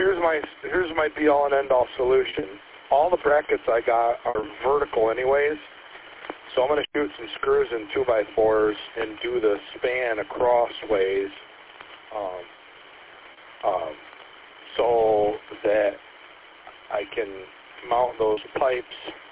here's my be all and end all solution. All the brackets I got are vertical anyways, so I'm going to shoot some screws in 2x4s and do the span across ways, so that I can mount those pipes,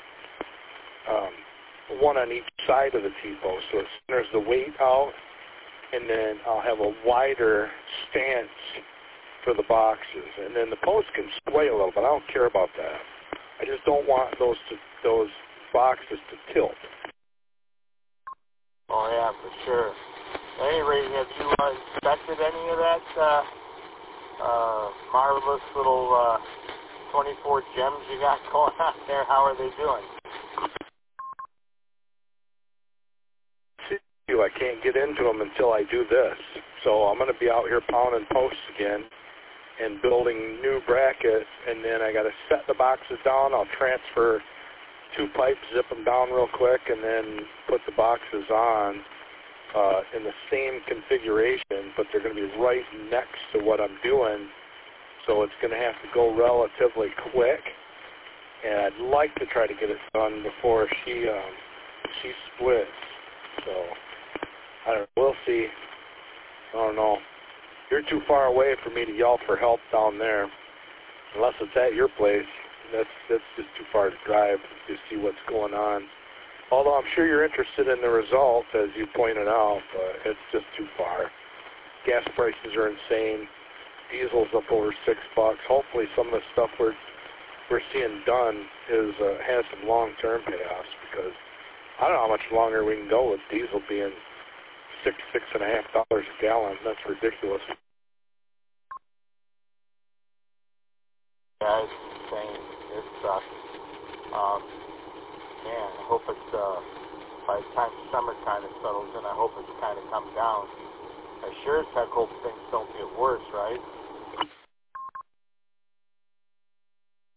one on each side of the T-post, so it centers the weight out, and then I'll have a wider stance for the boxes, and then the post can sway a little, but I don't care about that. I just don't want those boxes to tilt. Oh yeah, for sure. At any rate, have you inspected any of that marvelous little 24 gems you got going on there? How are they doing? I can't get into them until I do this, so I'm going to be out here pounding posts again and building new brackets, and then I got to set the boxes down. I'll transfer 2 pipes, zip them down real quick, and then put the boxes on in the same configuration, but they're going to be right next to what I'm doing, so it's going to have to go relatively quick, and I'd like to try to get it done before she splits. So I don't know. We'll see. I don't know. You're too far away for me to yell for help down there. Unless it's at your place, that's just too far to drive to see what's going on. Although I'm sure you're interested in the results, as you pointed out, but it's just too far. Gas prices are insane. Diesel's up over $6. Hopefully some of the stuff we're seeing done has some long-term payoffs, because I don't know how much longer we can go with diesel being $6.50 a gallon. That's ridiculous. Yeah, it's insane. It sucks. Man, I hope it's, by the time summer kind of settles in, I hope it's kind of come down. I sure as heck hope things don't get worse, right?